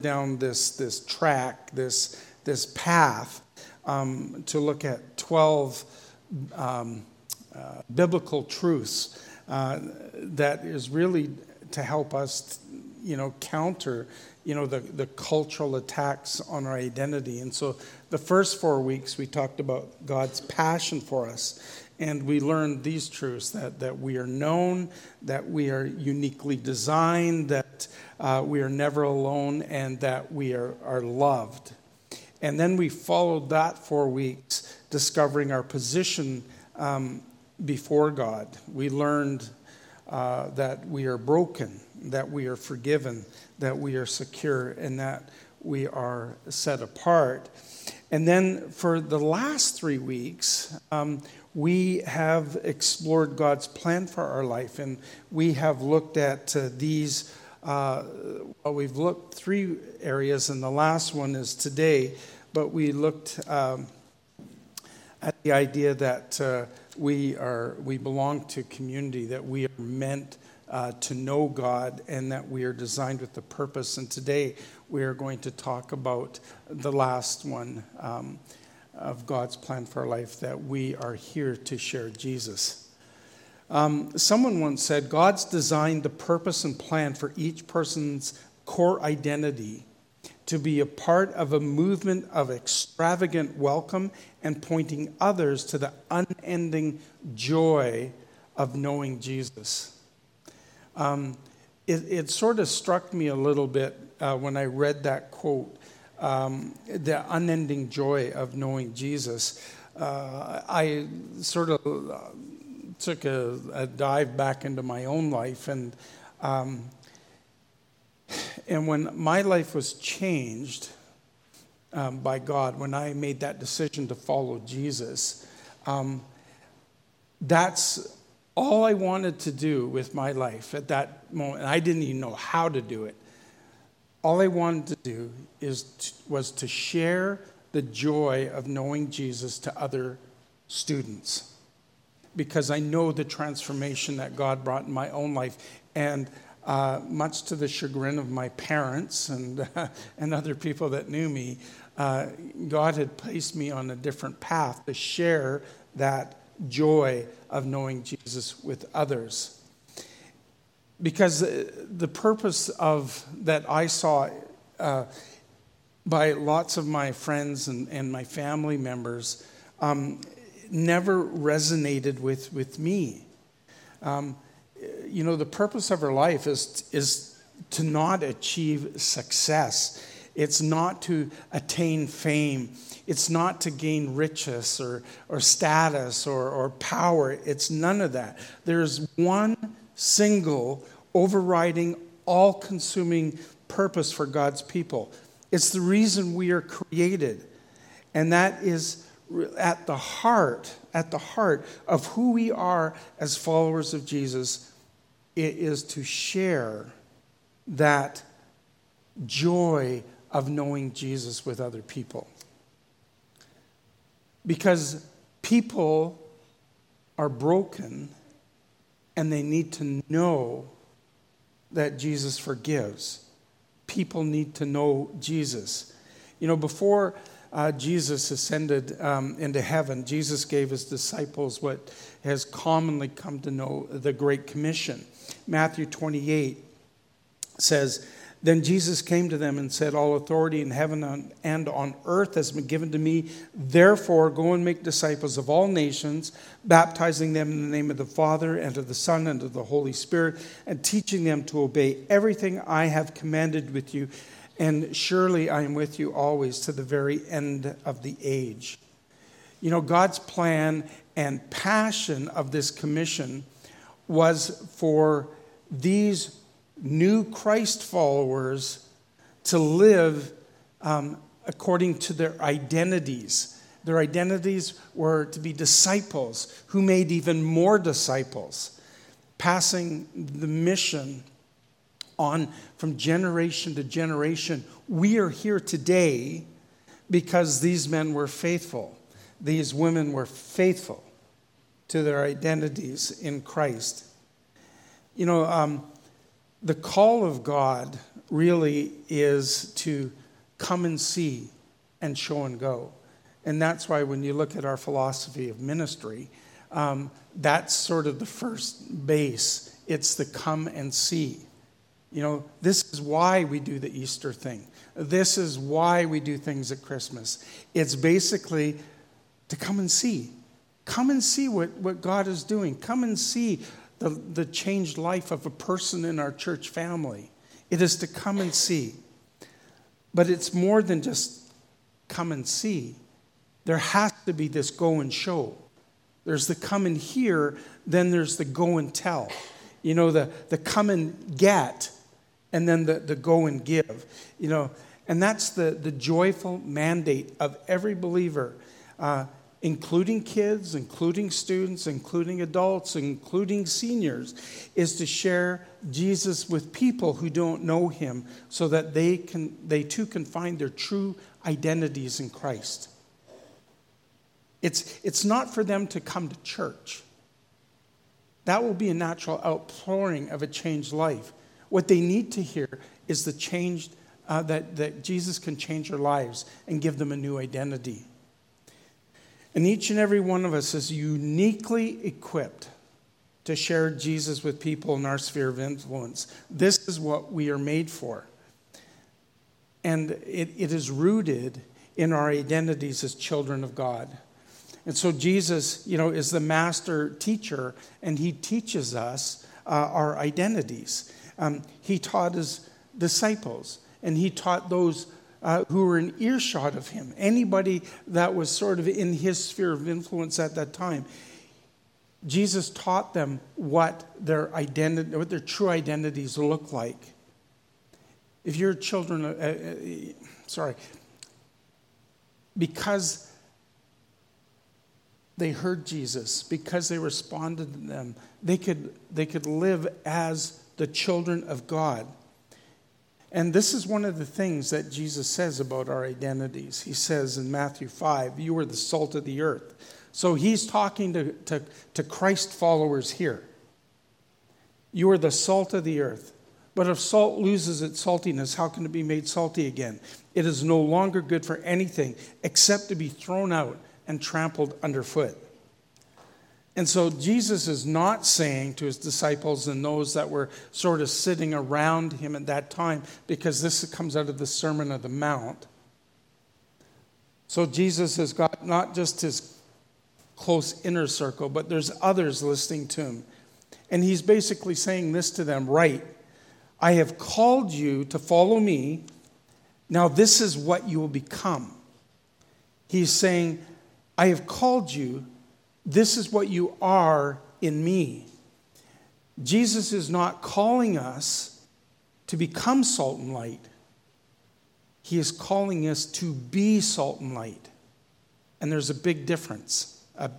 down this track, this path to look at 12 biblical truths that is really to help us, counter, the cultural attacks on our identity. And so the first 4 weeks we talked about God's passion for us. And we learned these truths, that we are known, that we are uniquely designed, that we are never alone, and that we are loved. And then we followed that 4 weeks, discovering our position before God. We learned that we are broken, that we are forgiven, that we are secure, and that we are set apart. And then for the last 3 weeks, we have explored God's plan for our life, and we have looked at these. We've looked 3 areas, and the last one is today. But we looked at the idea that we belong to community, that we are meant to know God, and that we are designed with a purpose. And today we are going to talk about the last one of God's plan for our life, that we are here to share Jesus. Someone once said, God's designed the purpose and plan for each person's core identity to be a part of a movement of extravagant welcome and pointing others to the unending joy of knowing Jesus. It sort of struck me a little bit when I read that quote, the unending joy of knowing Jesus. I sort of took a dive back into my own life, and when my life was changed by God, when I made that decision to follow Jesus, that's all I wanted to do with my life at that moment. I didn't even know how to do it. All I wanted to do was to share the joy of knowing Jesus to other students, because I know the transformation that God brought in my own life. And much to the chagrin of my parents and other people that knew me, God had placed me on a different path to share that joy of knowing Jesus with others. Because the purpose of that I saw by lots of my friends and my family members never resonated with me. The purpose of our life is to not achieve success. It's not to attain fame. It's not to gain riches or status or power. It's none of that. There's one single, overriding, all-consuming purpose for God's people. It's the reason we are created. And that is at the heart of who we are as followers of Jesus. It is to share that joy of knowing Jesus with other people. Because people are broken and they need to know that Jesus forgives. People need to know Jesus. Before Jesus ascended into heaven, Jesus gave his disciples what has commonly come to know the Great Commission. Matthew 28 says, Then Jesus came to them and said, All authority in heaven and on earth has been given to me. Therefore, go and make disciples of all nations, baptizing them in the name of the Father and of the Son and of the Holy Spirit, and teaching them to obey everything I have commanded with you. And surely I am with you always to the very end of the age. God's plan and passion of this commission was for these new Christ followers to live according to their identities. Their identities were to be disciples who made even more disciples, passing the mission on from generation to generation. We are here today because these men were faithful. These women were faithful to their identities in Christ. The call of God really is to come and see and show and go. And that's why when you look at our philosophy of ministry, that's sort of the first base. It's the come and see. You know, this is why we do the Easter thing. This is why we do things at Christmas. It's basically to come and see. Come and see what God is doing. Come and see the changed life of a person in our church family. It is to come and see. But it's more than just come and see. There has to be this go and show. There's the come and hear, then there's the go and tell. You know, the come and get, and then the go and give. You know, and that's the joyful mandate of every believer, including kids, including students, including adults, including seniors, is to share Jesus with people who don't know him so that they too can find their true identities in Christ. It's not for them to come to church. That will be a natural outpouring of a changed life. What they need to hear is the change that Jesus can change their lives and give them a new identity. And each and every one of us is uniquely equipped to share Jesus with people in our sphere of influence. This is what we are made for. And it is rooted in our identities as children of God. And so Jesus, you know, is the master teacher, and he teaches us our identities. He taught his disciples, and he taught those who were in earshot of him, anybody that was sort of in his sphere of influence at that time. Jesus taught them what their identity, what their true identities look like. If your children, because they heard Jesus, because they responded to them, they could live as the children of God. And this is one of the things that Jesus says about our identities. He says in Matthew 5, you are the salt of the earth. So he's talking to Christ followers here. You are the salt of the earth. But if salt loses its saltiness, how can it be made salty again? It is no longer good for anything except to be thrown out and trampled underfoot. And so Jesus is not saying to his disciples and those that were sort of sitting around him at that time, because this comes out of the Sermon on the Mount. So Jesus has got not just his close inner circle, but there's others listening to him. And he's basically saying this to them, right, I have called you to follow me. Now this is what you will become. He's saying, I have called you. This is what you are in me. Jesus is not calling us to become salt and light. He is calling us to be salt and light. And there's a big difference.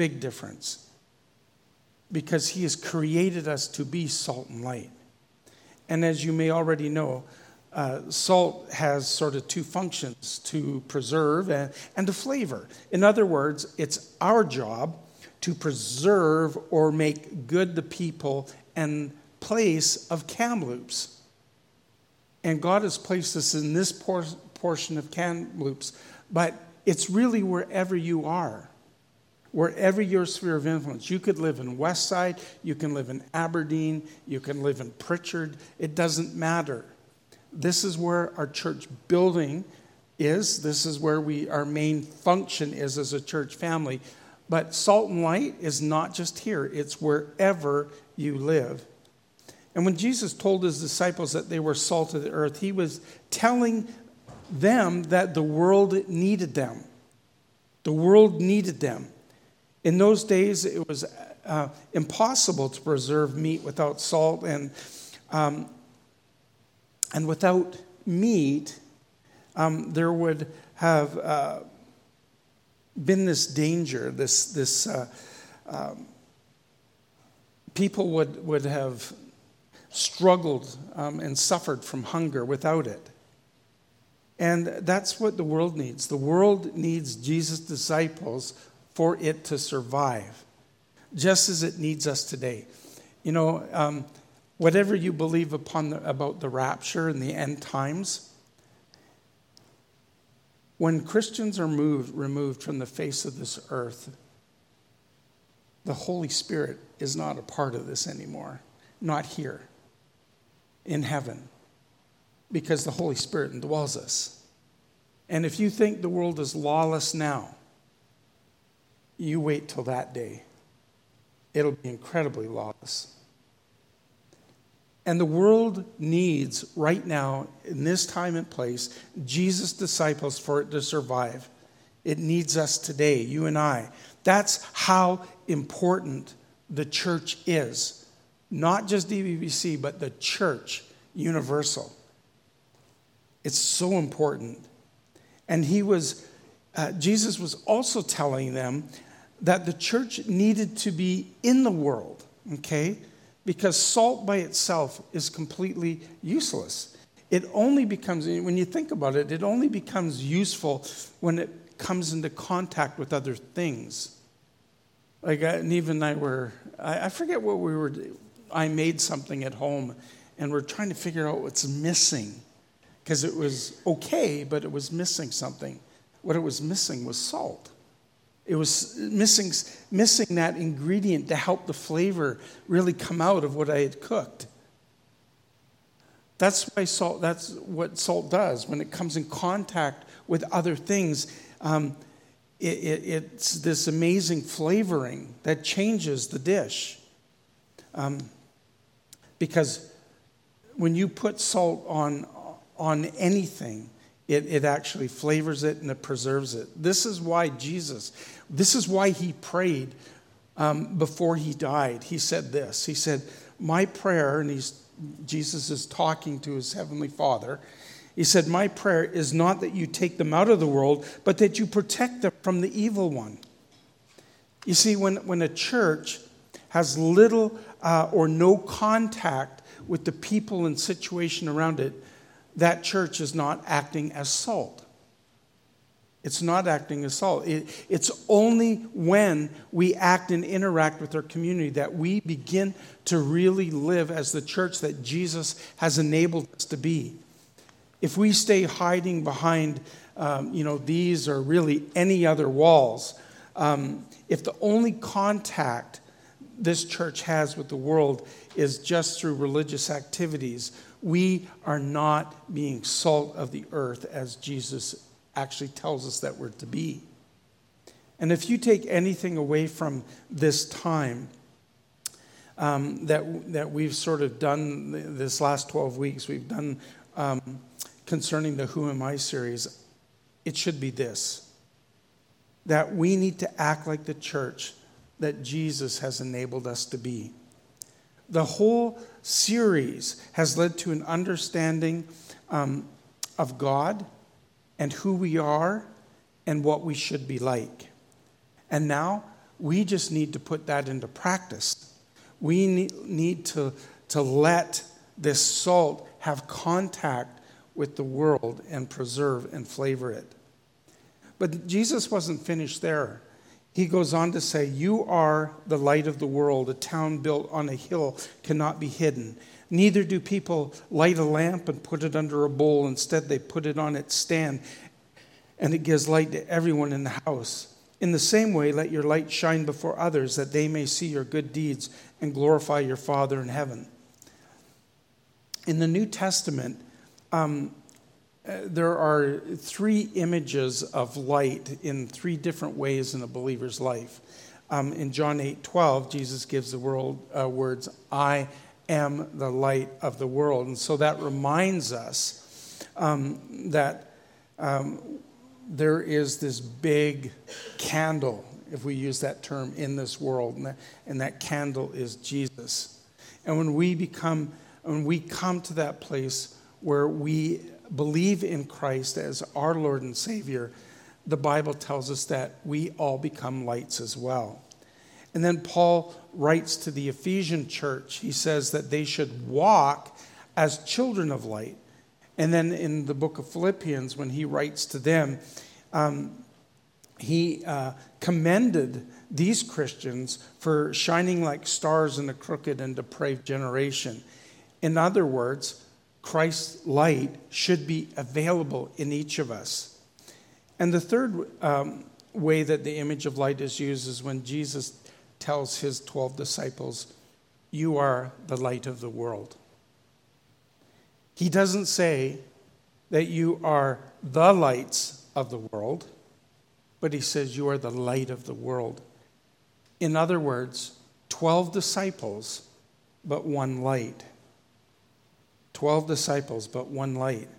Because he has created us to be salt and light. And as you may already know, salt has sort of two functions, to preserve and to flavor. In other words, it's our job to preserve or make good the people and place of Kamloops. And God has placed us in this portion of Kamloops, but it's really wherever you are. Wherever your sphere of influence. You could live in Westside, you can live in Aberdeen, you can live in Pritchard. It doesn't matter. This is where our church building is. This is where our main function is as a church family. But salt and light is not just here. It's wherever you live. And when Jesus told his disciples that they were salt of the earth, he was telling them that the world needed them. The world needed them. In those days, it was impossible to preserve meat without salt, and without meat, there would have been this danger. People would have struggled and suffered from hunger without it. And that's what the world needs. The world needs Jesus' disciples for it to survive, just as it needs us today. You know, whatever you believe about the rapture and the end times, when Christians are removed from the face of this earth, the Holy Spirit is not a part of this anymore. Not here, in heaven, because the Holy Spirit indwells us. And if you think the world is lawless now, you wait till that day. It'll be incredibly lawless. And the world needs, right now, in this time and place, Jesus' disciples for it to survive. It needs us today, you and I. That's how important the church is. Not just DBBC, but the church, universal. It's so important. And Jesus was also telling them that the church needed to be in the world, okay? Because salt by itself is completely useless. It only becomes, when you think about it, it only becomes useful when it comes into contact with other things. Like Neve and I forget what we were, I made something at home and we're trying to figure out what's missing. Because it was okay, but it was missing something. What it was missing was salt. It was missing that ingredient to help the flavor really come out of what I had cooked. That's what salt does. When it comes in contact with other things, it's this amazing flavoring that changes the dish. Because when you put salt on anything, it actually flavors it and it preserves it. This is why he prayed before he died. He said this. He said, my prayer, and Jesus is talking to his heavenly Father. He said, my prayer is not that you take them out of the world, but that you protect them from the evil one. You see, when a church has little or no contact with the people and situation around it, that church is not acting as salt. It's not acting as salt. It's only when we act and interact with our community that we begin to really live as the church that Jesus has enabled us to be. If we stay hiding behind, these or really any other walls, if the only contact this church has with the world is just through religious activities, we are not being salt of the earth as Jesus actually tells us that we're to be. And if you take anything away from this time that we've sort of done this last 12 weeks, we've done concerning the Who Am I series, it should be this: that we need to act like the church that Jesus has enabled us to be. The whole series has led to an understanding of God and who we are and what we should be like. And now we just need to put that into practice. We need to let this salt have contact with the world and preserve and flavor it. But Jesus wasn't finished there. He goes on to say, you are the light of the world. A town built on a hill cannot be hidden. Neither do people light a lamp and put it under a bowl. Instead, they put it on its stand, and it gives light to everyone in the house. In the same way, let your light shine before others, that they may see your good deeds and glorify your Father in heaven. In the New Testament, there are three images of light in three different ways in a believer's life. In John 8:12, Jesus gives the words, I am the light of the world. And so that reminds us that there is this big candle, if we use that term, in this world. And that candle is Jesus. And when we come to that place where we believe in Christ as our Lord and Savior, the Bible tells us that we all become lights as well. And then Paul writes to the Ephesian church. He says that they should walk as children of light. And then in the book of Philippians, when he writes to them, he commended these Christians for shining like stars in a crooked and depraved generation. In other words, Christ's light should be available in each of us. And the third way that the image of light is used is when Jesus tells his 12 disciples, "You are the light of the world." He doesn't say that you are the lights of the world, but he says you are the light of the world. In other words, 12 disciples, but one light. 12 disciples, but one light.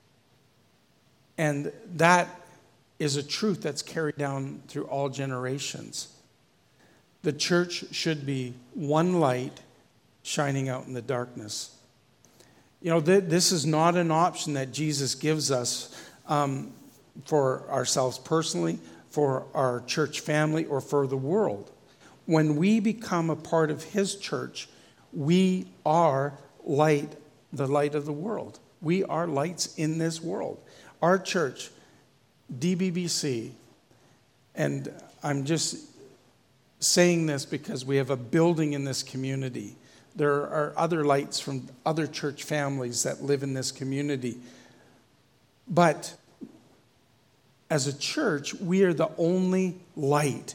And that is a truth that's carried down through all generations. The church should be one light shining out in the darkness. You know, this is not an option that Jesus gives us for ourselves personally, for our church family, or for the world. When we become a part of his church, we are light, the light of the world. We are lights in this world. Our church, DBBC, and I'm just saying this because we have a building in this community. There are other lights from other church families that live in this community. But as a church, we are the only light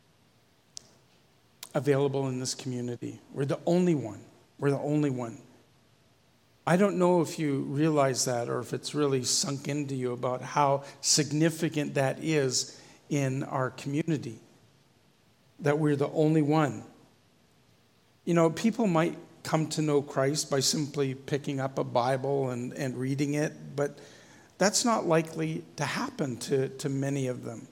available in this community. We're the only one. We're the only one. I don't know if you realize that or if it's really sunk into you about how significant that is in our community, that we're the only one. You know, people might come to know Christ by simply picking up a Bible and reading it, but that's not likely to happen to many of them.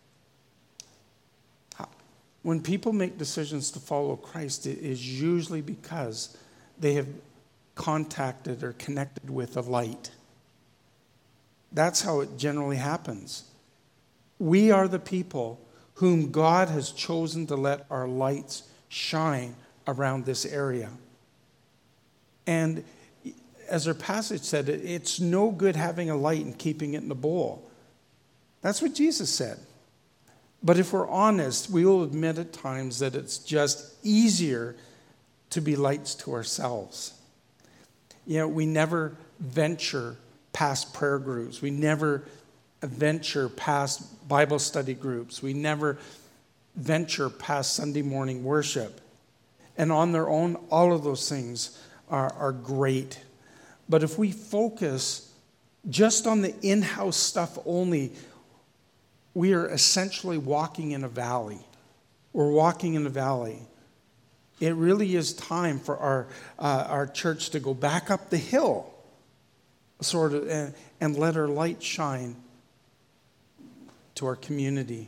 When people make decisions to follow Christ, it is usually because they have contacted or connected with a light. That's how it generally happens. We are the people whom God has chosen to let our lights shine around this area. And as our passage said, it's no good having a light and keeping it in the bowl. That's what Jesus said. But if we're honest, we will admit at times that it's just easier to be lights to ourselves. You know, we never venture past prayer groups. We never venture past Bible study groups. We never venture past Sunday morning worship. And on their own, all of those things are great. But if we focus just on the in-house stuff only, we are essentially walking in a valley. We're walking in a valley. It really is time for our church to go back up the hill, sort of, and let our light shine to our community.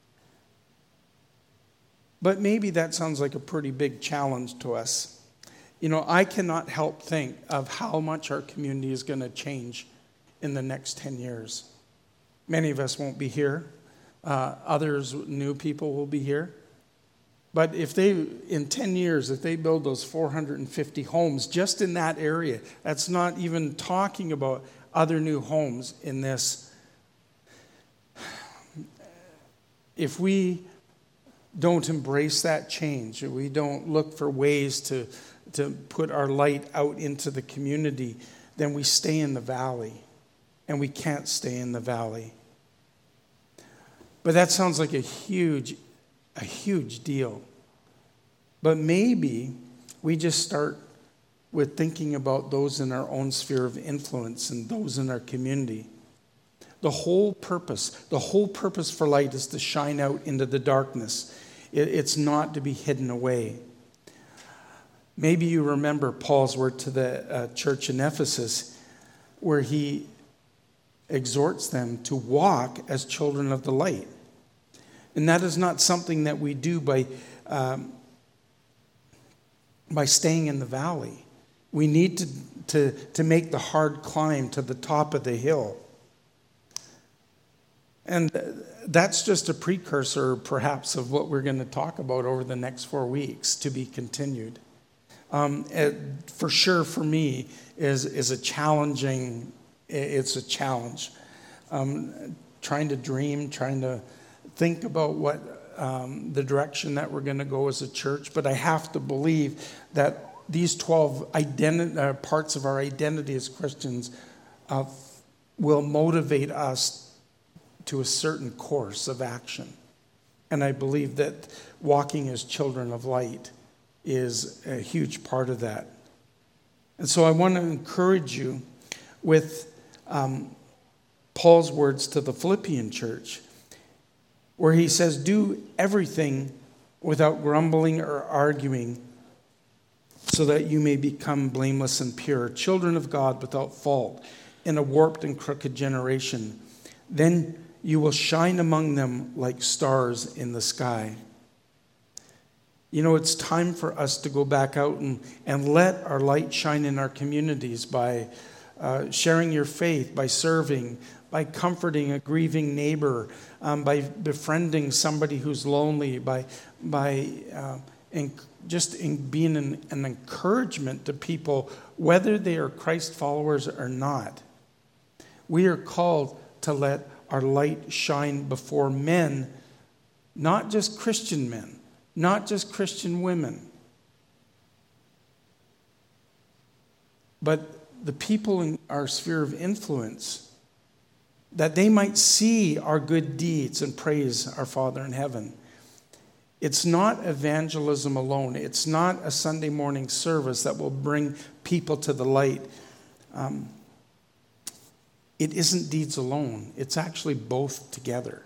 But maybe that sounds like a pretty big challenge to us. You know, I cannot help think of how much our community is going to change in the next 10 years. Many of us won't be here. Others, new people, will be here. But if they, in 10 years, if they build those 450 homes just in that area, that's not even talking about other new homes in this. If we don't embrace that change, if we don't look for ways to put our light out into the community, then we stay in the valley. And we can't stay in the valley. But that sounds like a huge deal. But maybe we just start with thinking about those in our own sphere of influence and those in our community. The whole purpose for light is to shine out into the darkness. It's not to be hidden away. Maybe you remember Paul's word to the church in Ephesus, where he exhorts them to walk as children of the light. And that is not something that we do by staying in the valley. We need to make the hard climb to the top of the hill. And that's just a precursor, perhaps, of what we're going to talk about over the next 4 weeks, to be continued. For sure, for me, is a challenging. It's a challenge. Trying to dream, trying to think about what the direction that we're going to go as a church. But I have to believe that these 12 parts of our identity as Christians will motivate us to a certain course of action. And I believe that walking as children of light is a huge part of that. And so I want to encourage you with Paul's words to the Philippian church, where he says, do everything without grumbling or arguing, so that you may become blameless and pure, children of God without fault, in a warped and crooked generation. Then you will shine among them like stars in the sky. You know, it's time for us to go back out and let our light shine in our communities by sharing your faith, by serving, by comforting a grieving neighbor, by befriending somebody who's lonely, by just being an encouragement to people, whether they are Christ followers or not. We are called to let our light shine before men, not just Christian men, not just Christian women, but the people in our sphere of influence, that they might see our good deeds and praise our Father in heaven. It's not evangelism alone. It's not a Sunday morning service that will bring people to the light. It isn't deeds alone. It's actually both together.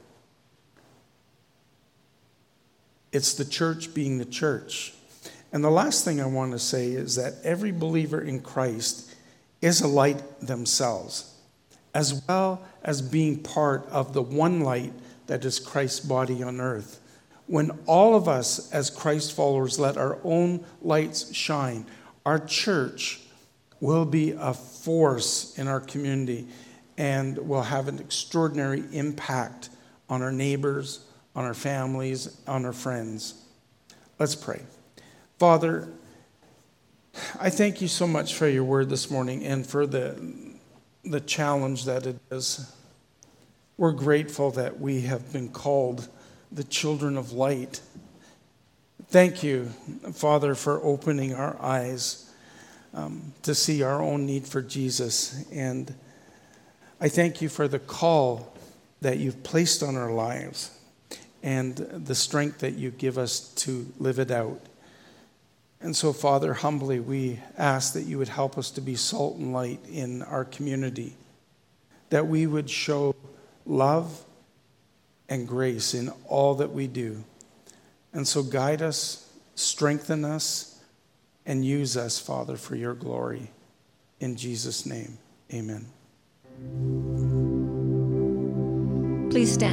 It's the church being the church. And the last thing I want to say is that every believer in Christ is a light themselves, as well as being part of the one light that is Christ's body on earth. When all of us as Christ followers let our own lights shine, our church will be a force in our community and will have an extraordinary impact on our neighbors, on our families, on our friends. Let's pray. Father, I thank you so much for your word this morning and for the challenge that it is. We're grateful that we have been called the children of light. Thank you, Father, for opening our eyes to see our own need for Jesus. And I thank you for the call that you've placed on our lives and the strength that you give us to live it out. And so, Father, humbly we ask that you would help us to be salt and light in our community, that we would show love and grace in all that we do. And so guide us, strengthen us, and use us, Father, for your glory. In Jesus' name, amen. Please stand.